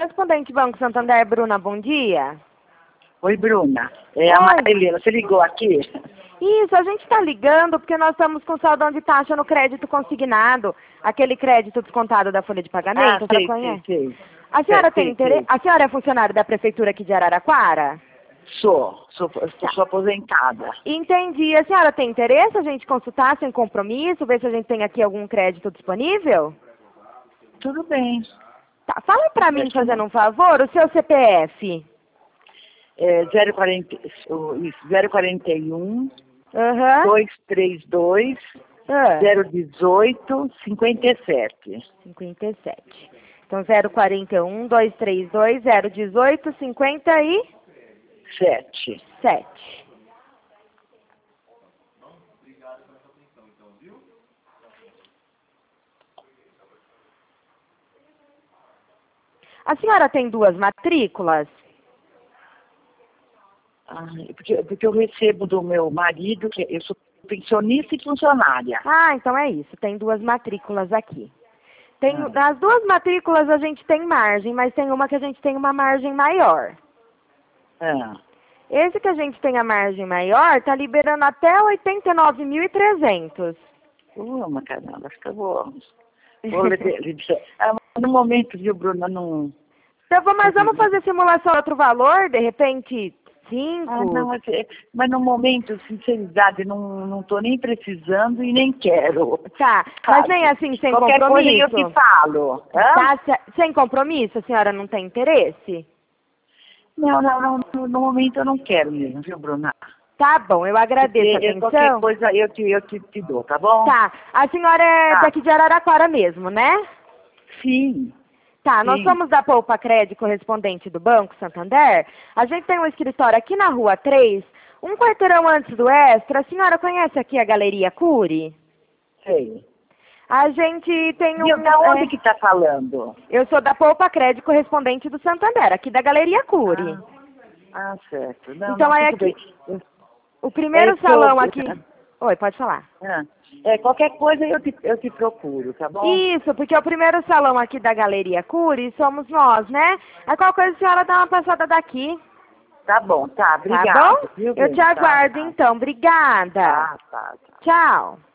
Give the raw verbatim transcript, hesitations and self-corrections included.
correspondente Banco Santander, Bruna, bom dia. Oi, Bruna. É a Marilena, você ligou aqui? Isso, a gente está ligando porque nós estamos com saldão de taxa no crédito consignado, aquele crédito descontado da folha de pagamento, Ah, a senhora sei, conhece? sei, sei. A senhora Sei, tem sei, interesse? sei. A senhora é funcionária da prefeitura aqui de Araraquara? Sou, sou, sou, sou aposentada. Entendi. A senhora tem interesse a gente consultar sem compromisso, ver se a gente tem aqui algum crédito disponível? Tudo bem. Tá, fala pra mim, Acho que fazendo um favor, o seu C P F. É zero quarenta, o- isso, zero quarenta e um, Aham. dois três dois, Ah, zero dezoito, cinquenta e sete. cinquenta e sete. Então, zero quarenta e um, dois três dois, zero dezoito, cinquenta e Sete. sete. A senhora tem duas matrículas? Ah, porque, porque eu recebo do meu marido, que eu sou pensionista e funcionária. Ah, então é isso. Tem duas matrículas aqui. Tem, Ah, nas duas matrículas a gente tem margem, mas tem uma que a gente tem uma margem maior. ah. Esse que a gente tem a margem maior está liberando até oitenta e nove mil e trezentos. Uma caramba, acho que eu vou. vou liber- liber- ah, mas no momento, viu, Bruna, não. Então, vamos- mas vamos fazer simulação de outro valor, de repente Ah, cinco? não, mas, é- mas no momento, sinceridade, não, não tô nem precisando e nem quero. Tá, mas Sabe? nem assim sem Qualquer coisa eu compromisso? te falo. Hã? Tá, se- sem compromisso, a senhora não tem interesse? Não, não, não, no, no momento eu não quero mesmo, viu, Bruna? Tá bom, eu agradeço a Porque eu- qualquer atenção. coisa eu te, eu te, te dou, tá bom? Tá, a senhora é Tá. daqui de Araraquara mesmo, né? Sim, Tá, nós sim. somos da Poupa Crédito correspondente do Banco Santander. A gente tem um escritório aqui na Rua três, um quarteirão antes do Extra. A senhora conhece aqui a Galeria Cury? Sei. A gente tem um... Viu, da onde é, que tá falando? eu sou da Poupa Crédito correspondente do Santander, aqui da Galeria Cury. Ah, ah, certo. Não, Então não, é tudo aqui, bem. Eu- o primeiro É que salão eu- aqui... Oi, pode falar. Ah, é, qualquer coisa eu te, eu te procuro, tá bom? Isso, porque o primeiro salão aqui da Galeria Cury somos nós, né? Aí qualquer coisa a senhora dá uma passada daqui. Tá bom, tá, Tá obrigada. bom? Viu, Eu te bem? Tá, aguardo tá. então. Obrigada. Tá, tá, tá. Tchau.